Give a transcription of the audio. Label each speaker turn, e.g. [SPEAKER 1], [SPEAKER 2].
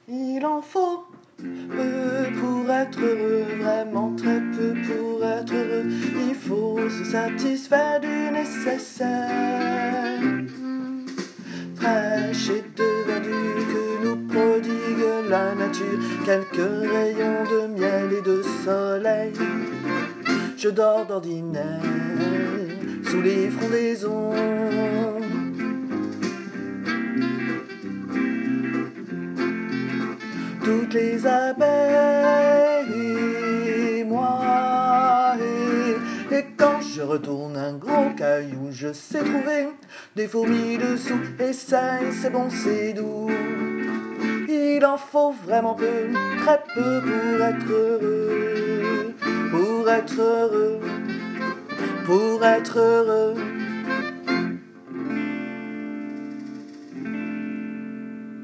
[SPEAKER 1] Il en faut peu pour être heureux, vraiment très peu pour être heureux. Il faut se satisfaire du nécessaire. Fraîche et de verdure que nous prodigue la nature, quelques rayons de miel et de soleil. Je dors d'ordinaire sous les frondaisons. Toutes les abeilles, moi, et quand je retourne un gros caillou, je sais trouver des fourmis dessous, et ça, c'est bon, c'est doux. Il en faut vraiment peu, très peu pour être heureux, pour être heureux, pour être heureux.